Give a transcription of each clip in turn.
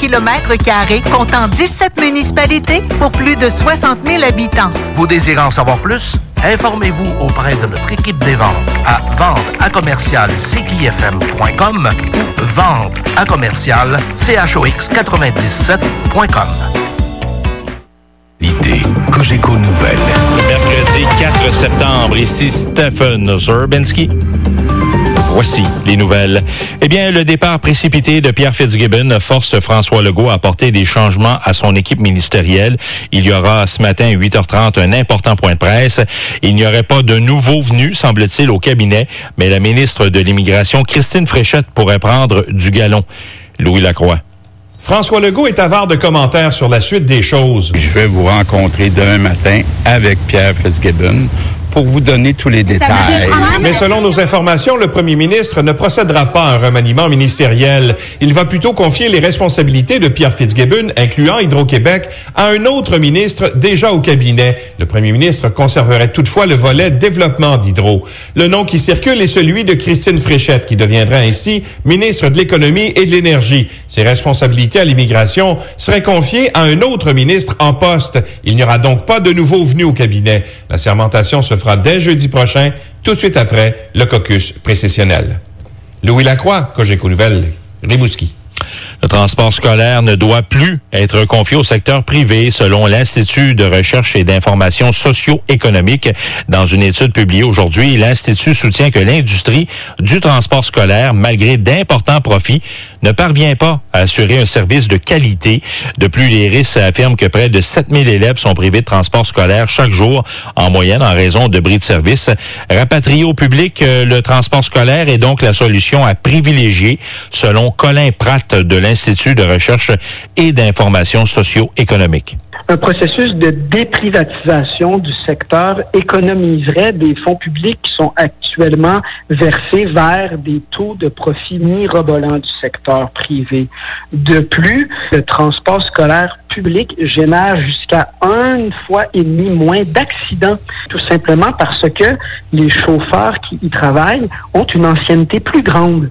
km², comptant 17 municipalités pour plus de 60 000 habitants. Vous désirez en savoir plus? Informez-vous auprès de notre équipe des ventes à vente@cjfm.com ou vente@chox97.com. Cogeco Nouvelles. Le mercredi 4 septembre, ici Stephen Zerbinski. Voici les nouvelles. Eh bien, le départ précipité de Pierre Fitzgibbon force François Legault à apporter des changements à son équipe ministérielle. Il y aura ce matin à 8h30 un important point de presse. Il n'y aurait pas de nouveaux venus, semble-t-il, au cabinet, mais la ministre de l'Immigration, Christine Fréchette, pourrait prendre du galon. Louis Lacroix. François Legault est avare de commentaires sur la suite des choses. Je vais vous rencontrer demain matin avec Pierre Fitzgibbon pour vous donner tous les détails. Mais selon nos informations, le premier ministre ne procédera pas à un remaniement ministériel. Il va plutôt confier les responsabilités de Pierre Fitzgibbon, incluant Hydro-Québec, à un autre ministre déjà au cabinet. Le premier ministre conserverait toutefois le volet développement d'Hydro. Le nom qui circule est celui de Christine Fréchette, qui deviendra ainsi ministre de l'Économie et de l'Énergie. Ses responsabilités à l'immigration seraient confiées à un autre ministre en poste. Il n'y aura donc pas de nouveaux venus au cabinet. La sermentation se fera dès jeudi prochain, tout de suite après le caucus précessionnel. Louis Lacroix, Cogeco Nouvelles, Rimouski. Le transport scolaire ne doit plus être confié au secteur privé, selon l'Institut de recherche et d'information socio-économique. Dans une étude publiée aujourd'hui, l'Institut soutient que l'industrie du transport scolaire, malgré d'importants profits, ne parvient pas à assurer un service de qualité. De plus, l'IRIS affirme que près de 7000 élèves sont privés de transport scolaire chaque jour, en moyenne, en raison de bris de service. Rapatrié au public, le transport scolaire est donc la solution à privilégier, selon Colin Pratt de l'Institut de recherche et d'information socio-économique. Un processus de déprivatisation du secteur économiserait des fonds publics qui sont actuellement versés vers des taux de profit mirobolants du secteur privé. De plus, le transport scolaire public génère jusqu'à 1,5 fois moins d'accidents, tout simplement parce que les chauffeurs qui y travaillent ont une ancienneté plus grande.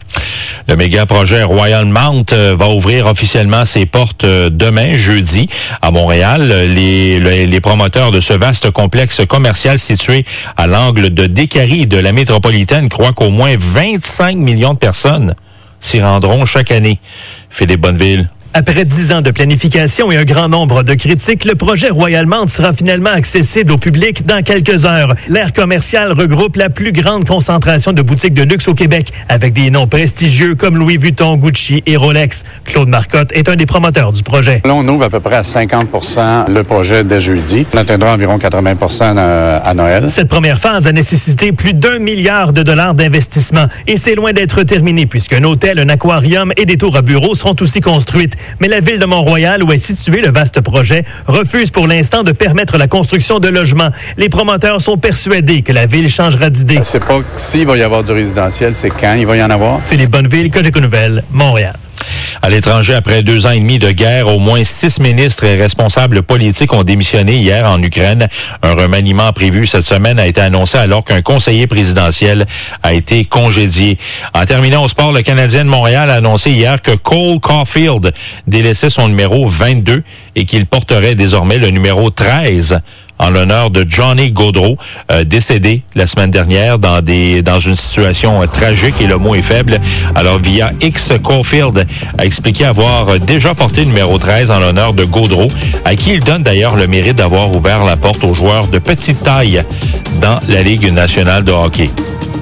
Le méga-projet Royal Mount va ouvrir officiellement ses portes demain, jeudi, à Montréal. Les promoteurs de ce vaste complexe commercial situé à l'angle de Décarie et de la métropolitaine croient qu'au moins 25 millions de personnes s'y rendront chaque année. Philippe Bonneville. Après 10 ans de planification et un grand nombre de critiques, le projet Royal Mount sera finalement accessible au public dans quelques heures. L'aire commerciale regroupe la plus grande concentration de boutiques de luxe au Québec, avec des noms prestigieux comme Louis Vuitton, Gucci et Rolex. Claude Marcotte est un des promoteurs du projet. Là, on ouvre à peu près à 50% le projet dès jeudi. On atteindra environ 80% à Noël. Cette première phase a nécessité plus d'1 milliard de dollars d'investissement et c'est loin d'être terminé puisqu'un hôtel, un aquarium et des tours à bureaux seront aussi construites. Mais la ville de Mont-Royal, où est situé le vaste projet, refuse pour l'instant de permettre la construction de logements. Les promoteurs sont persuadés que la ville changera d'idée. C'est pas s'il va y avoir du résidentiel, c'est quand il va y en avoir. Philippe Bonneville, Cogeco Nouvelles, Montréal. À l'étranger, après 2 ans et demi de guerre, au moins 6 ministres et responsables politiques ont démissionné hier en Ukraine. Un remaniement prévu cette semaine a été annoncé alors qu'un conseiller présidentiel a été congédié. En terminant au sport, le Canadien de Montréal a annoncé hier que Cole Caulfield délaissait son numéro 22 et qu'il porterait désormais le numéro 13 en l'honneur de Johnny Gaudreau, décédé la semaine dernière dans une situation tragique, et le mot est faible. Alors, via X, Caulfield a expliqué avoir déjà porté le numéro 13 en l'honneur de Gaudreau, à qui il donne d'ailleurs le mérite d'avoir ouvert la porte aux joueurs de petite taille dans la Ligue nationale de hockey.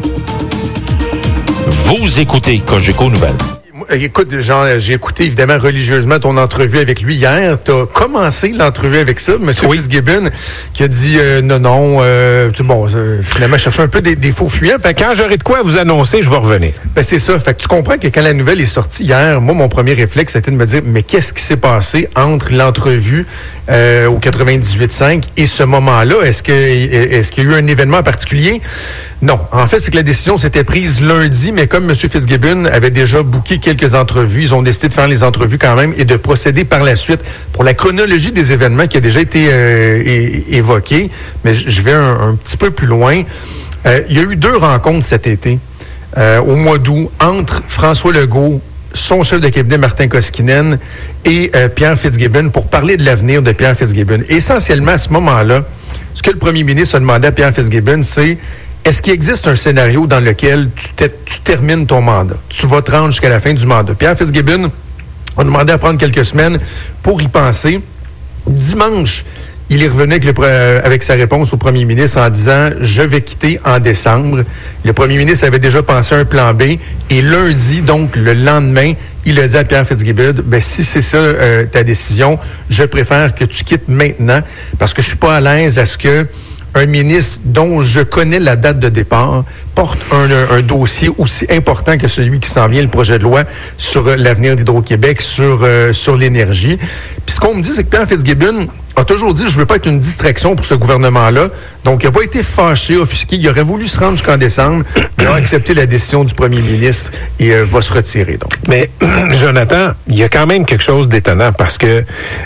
Vous écoutez Cogeco Nouvelles. Écoute, Jean, j'ai écouté évidemment religieusement ton entrevue avec lui hier. Tu as commencé l'entrevue avec ça, M. Fitzgibbon, qui a dit finalement, chercher un peu des faux fuyants. Fait quand j'aurai de quoi vous annoncer, je vais revenir. Ben, c'est ça. Fait que tu comprends que quand la nouvelle est sortie hier, moi, mon premier réflexe, c'était de me dire, mais qu'est-ce qui s'est passé entre l'entrevue au 98.5 et ce moment-là? Est-ce qu'il y a eu un événement particulier? Non. En fait, c'est que la décision s'était prise lundi, mais comme M. Fitzgibbon avait déjà booké quelques entrevues, ils ont décidé de faire les entrevues quand même et de procéder par la suite pour la chronologie des événements qui a déjà été évoquée. Mais je vais un petit peu plus loin. Il y a eu 2 rencontres cet été, au mois d'août, entre François Legault, son chef de cabinet, Martin Koskinen, et Pierre Fitzgibbon pour parler de l'avenir de Pierre Fitzgibbon. Et essentiellement, à ce moment-là, ce que le premier ministre a demandé à Pierre Fitzgibbon, c'est est-ce qu'il existe un scénario dans lequel tu termines ton mandat? Tu vas te rendre jusqu'à la fin du mandat. Pierre Fitzgibbon a demandé à prendre quelques semaines pour y penser. Dimanche, il est revenu avec sa réponse au premier ministre en disant « Je vais quitter en décembre ». Le premier ministre avait déjà pensé à un plan B. Et lundi, donc le lendemain, il a dit à Pierre Fitzgibbon « Si c'est ça ta décision, je préfère que tu quittes maintenant parce que je suis pas à l'aise à ce que un ministre dont je connais la date de départ porte un dossier aussi important que celui qui s'en vient, le projet de loi sur l'avenir d'Hydro-Québec, sur l'énergie. » Puis ce qu'on me dit, c'est que Pierre Fitzgibbon a toujours dit « Je veux pas être une distraction pour ce gouvernement-là ». Donc, il n'a pas été fâché, offusqué. Il aurait voulu se rendre jusqu'en décembre. Il a accepté la décision du premier ministre et va se retirer. Donc. Mais, Jonathan, il y a quand même quelque chose d'étonnant parce que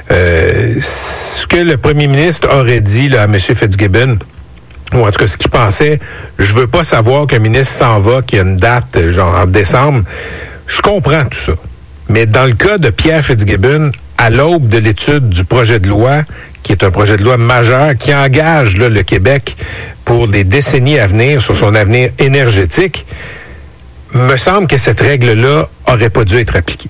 ce que le premier ministre aurait dit là, à M. Fitzgibbon, ou en tout cas ce qu'il pensait, je veux pas savoir qu'un ministre s'en va, qu'il y a une date, genre en décembre. Je comprends tout ça. Mais dans le cas de Pierre Fitzgibbon, à l'aube de l'étude du projet de loi, qui est un projet de loi majeur, qui engage là, le Québec pour des décennies à venir sur son avenir énergétique, me semble que cette règle-là aurait pas dû être appliquée.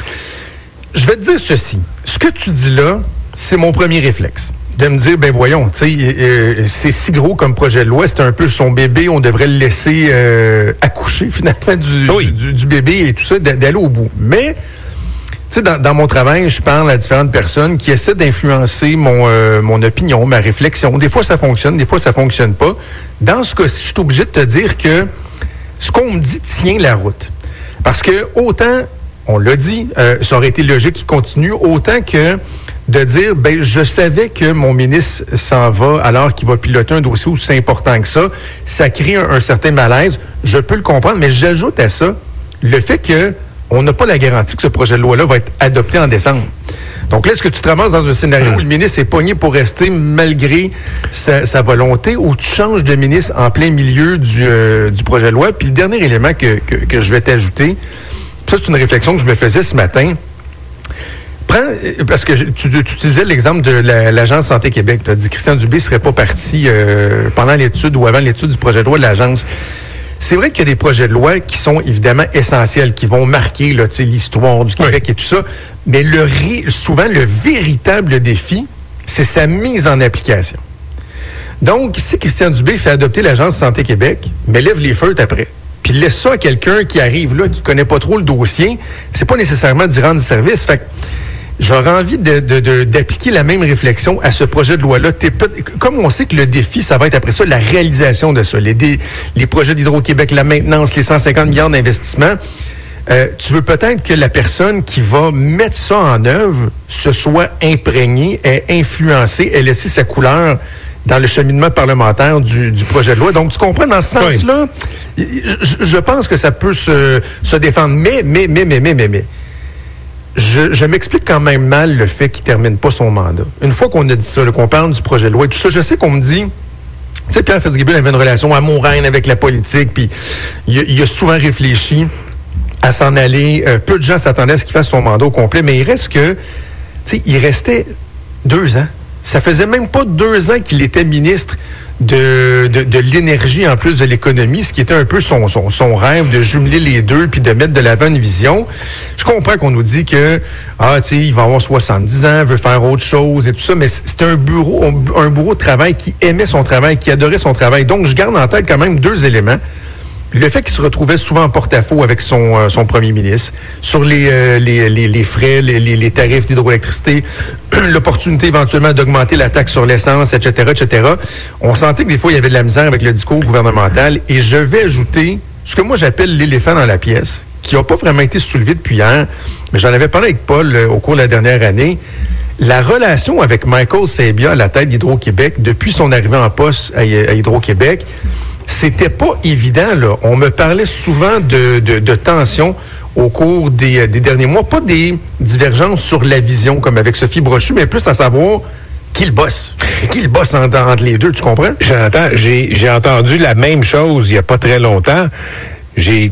Je vais te dire ceci. Ce que tu dis là, c'est mon premier réflexe. De me dire, ben voyons, tu sais, c'est si gros comme projet de loi, c'est un peu son bébé, on devrait le laisser accoucher finalement du bébé et tout ça, d'aller au bout. Mais, tu sais, dans mon travail, je parle à différentes personnes qui essaient d'influencer mon opinion, ma réflexion. Des fois, ça fonctionne, des fois, ça fonctionne pas. Dans ce cas-ci, je suis obligé de te dire que ce qu'on me dit tient la route. Parce que autant, on l'a dit, ça aurait été logique qu'il continue, autant que de dire, ben je savais que mon ministre s'en va alors qu'il va piloter un dossier aussi important que ça crée un certain malaise. Je peux le comprendre, mais j'ajoute à ça le fait que on n'a pas la garantie que ce projet de loi-là va être adopté en décembre. Donc là, est-ce que tu te ramasses dans un scénario où le ministre est pogné pour rester malgré sa volonté, ou tu changes de ministre en plein milieu du projet de loi? Puis le dernier élément que je vais t'ajouter, ça c'est une réflexion que je me faisais ce matin. Parce que tu utilisais l'exemple de l'Agence Santé Québec. Tu as dit que Christian Dubé ne serait pas parti pendant l'étude ou avant l'étude du projet de loi de l'Agence. C'est vrai qu'il y a des projets de loi qui sont évidemment essentiels, qui vont marquer là, l'histoire du Québec et tout ça, mais souvent le véritable défi, c'est sa mise en application. Donc, si Christian Dubé fait adopter l'Agence Santé Québec, mais lève les feutres après, puis laisse ça à quelqu'un qui arrive là, qui connaît pas trop le dossier, c'est pas nécessairement d'y rendre service. Fait que j'aurais envie d'appliquer la même réflexion à ce projet de loi-là. Comme on sait que le défi, ça va être après ça, la réalisation de ça. Les projets d'Hydro-Québec, la maintenance, les 150 milliards d'investissements. Tu veux peut-être que la personne qui va mettre ça en œuvre se soit imprégnée, ait influencé, ait laissé sa couleur dans le cheminement parlementaire du projet de loi. Donc, tu comprends, dans ce sens-là, je pense que ça peut se défendre. Mais, je m'explique quand même mal le fait qu'il ne termine pas son mandat. Une fois qu'on a dit ça, qu'on parle du projet de loi et tout ça, je sais qu'on me dit, tu sais, Pierre Fitzgibbon avait une relation amoureuse avec la politique, puis il a souvent réfléchi à s'en aller. Peu de gens s'attendaient à ce qu'il fasse son mandat au complet, mais il reste que, tu sais, il restait 2 ans. Ça faisait même pas 2 ans qu'il était ministre de l'énergie en plus de l'économie, ce qui était un peu son rêve de jumeler les deux puis de mettre de l'avant une vision. Je comprends qu'on nous dit que tu sais, il va avoir 70 ans, veut faire autre chose et tout ça, mais c'était un bureau de travail qui aimait son travail, qui adorait son travail. Donc, je garde en tête quand même 2 éléments. Le fait qu'il se retrouvait souvent en porte-à-faux avec son premier ministre sur les frais, les tarifs d'hydroélectricité, l'opportunité éventuellement d'augmenter la taxe sur l'essence, etc., etc. On sentait que des fois, il y avait de la misère avec le discours gouvernemental. Et je vais ajouter ce que moi j'appelle l'éléphant dans la pièce, qui n'a pas vraiment été soulevé depuis hier, mais j'en avais parlé avec Paul au cours de la dernière année. La relation avec Michael Sabia à la tête d'Hydro-Québec, depuis son arrivée en poste à Hydro-Québec, c'était pas évident, là. On me parlait souvent de tensions au cours des derniers mois. Pas des divergences sur la vision, comme avec Sophie Brochu, mais plus à savoir qui le bosse. Qui le bosse entre les deux, tu comprends? J'ai entendu la même chose il y a pas très longtemps. J'ai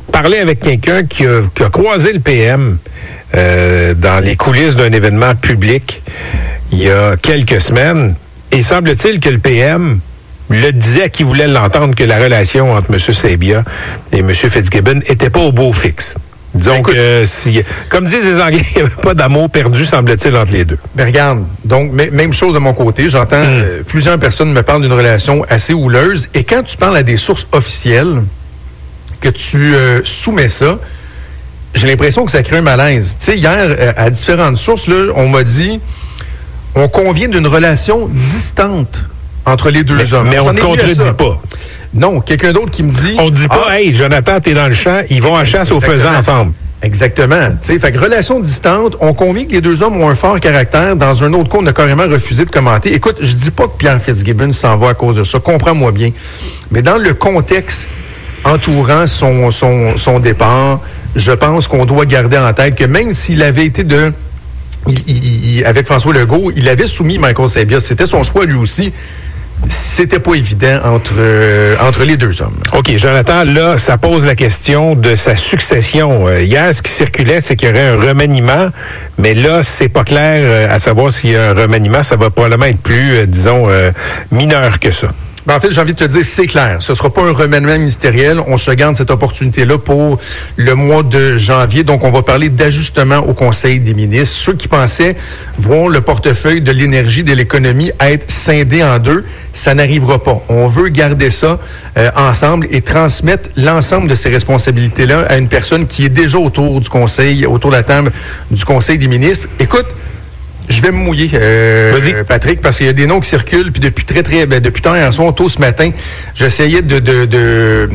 parler avec quelqu'un qui a croisé le PM dans les coulisses d'un événement public il y a quelques semaines, et semble-t-il que le PM le disait à qui voulait l'entendre que la relation entre M. Sabia et M. Fitzgibbon était pas au beau fixe. Disons que, comme disent les Anglais, il n'y avait pas d'amour perdu, semble-t-il, entre les deux. Ben regarde, donc, même chose de mon côté. J'entends plusieurs personnes me parlent d'une relation assez houleuse. Et quand tu parles à des sources officielles, que tu soumets ça, j'ai l'impression que ça crée un malaise. Tu sais, hier, à différentes sources, là, on m'a dit, on convient d'une relation distante entre les deux hommes. Mais on ne contredit pas. Non, quelqu'un d'autre qui me dit... On ne dit pas, hey, Jonathan, t'es dans le champ, ils vont en chasse aux faisans ensemble. Exactement. T'sais, fait que relation distante, on convient que les deux hommes ont un fort caractère. Dans un autre cas, on a carrément refusé de commenter. Écoute, je dis pas que Pierre Fitzgibbon s'en va à cause de ça, comprends-moi bien. Mais dans le contexte entourant son départ, je pense qu'on doit garder en tête que même s'il avait été avec François Legault, il avait soumis Michael Sabia, c'était son choix lui aussi. C'était pas évident entre les deux hommes. OK, Jonathan, là, ça pose la question de sa succession. Hier, ce qui circulait, c'est qu'il y aurait un remaniement, mais là, c'est pas clair à savoir s'il y a un remaniement. Ça va probablement être plus, mineur que ça. Ben, en fait, j'ai envie de te dire, c'est clair. Ce ne sera pas un remaniement ministériel. On se garde cette opportunité-là pour le mois de janvier. Donc, on va parler d'ajustement au Conseil des ministres. Ceux qui pensaient voir le portefeuille de l'énergie, de l'économie être scindé en deux, ça n'arrivera pas. On veut garder ça ensemble et transmettre l'ensemble de ces responsabilités-là à une personne qui est déjà autour de la table du Conseil des ministres. Écoute, je vais me mouiller, Patrick, parce qu'il y a des noms qui circulent, puis depuis tard hier soir, tôt ce matin, j'essayais de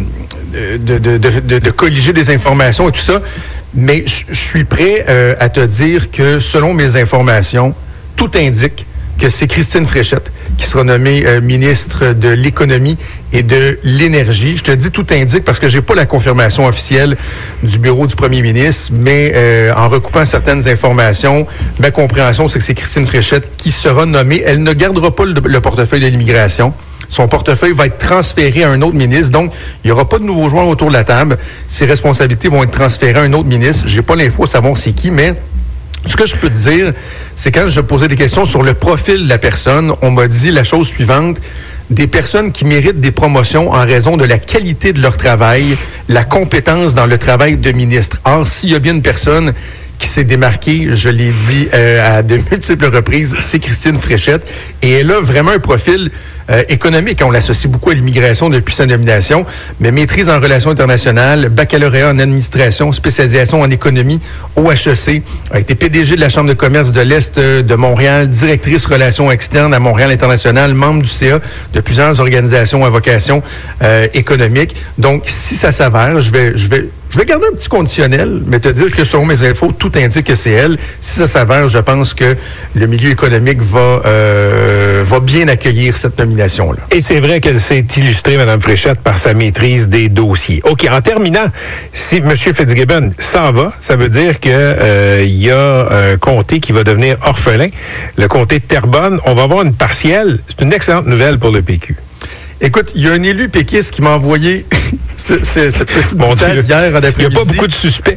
colliger des informations et tout ça, mais je suis prêt à te dire que, selon mes informations, tout indique que c'est Christine Fréchette qui sera nommée ministre de l'Économie et de l'Énergie. Je te dis tout indique parce que j'ai pas la confirmation officielle du bureau du premier ministre, mais en recoupant certaines informations, ma compréhension, c'est que c'est Christine Fréchette qui sera nommée. Elle ne gardera pas le portefeuille de l'immigration. Son portefeuille va être transféré à un autre ministre. Donc, il n'y aura pas de nouveaux joueurs autour de la table. Ses responsabilités vont être transférées à un autre ministre. J'ai pas l'info à savoir c'est qui, mais ce que je peux te dire, c'est quand je posais des questions sur le profil de la personne, on m'a dit la chose suivante: des personnes qui méritent des promotions en raison de la qualité de leur travail, la compétence dans le travail de ministre. Or, s'il y a bien une personne qui s'est démarquée, je l'ai dit à de multiples reprises, c'est Christine Fréchette. Et elle a vraiment un profil économique. On l'associe beaucoup à l'immigration depuis sa nomination, mais maîtrise en relations internationales, baccalauréat en administration, spécialisation en économie au HEC, a été PDG de la Chambre de commerce de l'Est de Montréal, directrice relations externes à Montréal International, membre du CA de plusieurs organisations à vocation économique. Donc, si ça s'avère, je vais garder un petit conditionnel, mais te dire que selon mes infos, tout indique que c'est elle. Si ça s'avère, je pense que le milieu économique va bien accueillir cette nomination-là. Et c'est vrai qu'elle s'est illustrée, Mme Fréchette, par sa maîtrise des dossiers. OK, en terminant, si M. Fitzgibbon s'en va, ça veut dire que y a un comté qui va devenir orphelin, le comté de Terrebonne. On va avoir une partielle. C'est une excellente nouvelle pour le PQ. Écoute, il y a un élu péquiste qui m'a envoyé cette petite boutade hier en après-midi. Il n'y a pas beaucoup de suspects.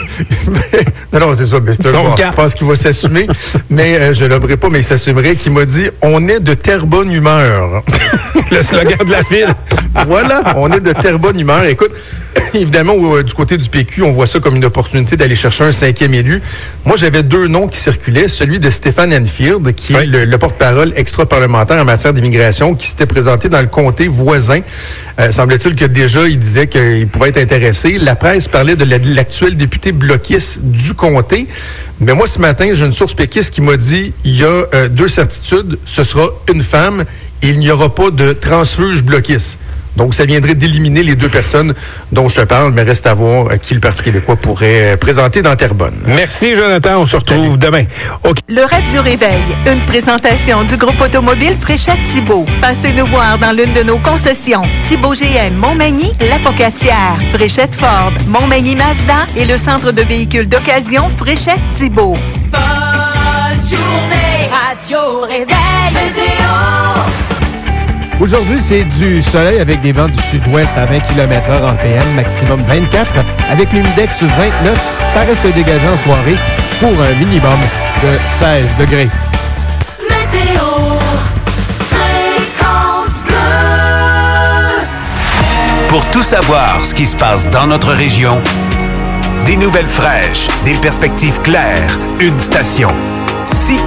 non, c'est ça. Mais c'est je pense qu'il va s'assumer. Mais je ne l'aimerais pas, mais il s'assumerait, qui m'a dit « On est de Terrebonne humeur ». Le slogan de la ville. Voilà, on est de Terrebonne humeur. Écoute, évidemment, du côté du PQ, on voit ça comme une opportunité d'aller chercher un 5e élu. Moi, j'avais 2 noms qui circulaient. Celui de Stéphane Enfield, qui est le porte-parole extra-parlementaire en matière d'immigration, qui s'était présenté dans le comté voisin. Semble-t-il que déjà, il disait qu'il pouvait être intéressé. La presse parlait de l'actuel député bloquiste du comté. Mais moi, ce matin, j'ai une source péquiste qui m'a dit il y a 2 certitudes. Ce sera une femme et il n'y aura pas de transfuge bloquiste. Donc, ça viendrait d'éliminer les 2 personnes dont je te parle, mais reste à voir qui le Parti québécois pourrait présenter dans Terrebonne. Merci, Jonathan. On se retrouve demain. Okay. Le Radio Réveil, une présentation du groupe automobile Fréchette-Thibault. Passez nous voir dans l'une de nos concessions. Thibault GM, Montmagny, La Pocatière, Fréchette Ford, Montmagny Mazda et le centre de véhicules d'occasion Fréchette-Thibault. Bonne journée, Radio Réveil, météo. Aujourd'hui, c'est du soleil avec des vents du sud-ouest à 20 km/h en PM, maximum 24. Avec l'humidex 29, ça reste dégagé en soirée pour un minimum de 16 degrés. Météo, Fréquence Bleue. Pour tout savoir ce qui se passe dans notre région, des nouvelles fraîches, des perspectives claires, une station.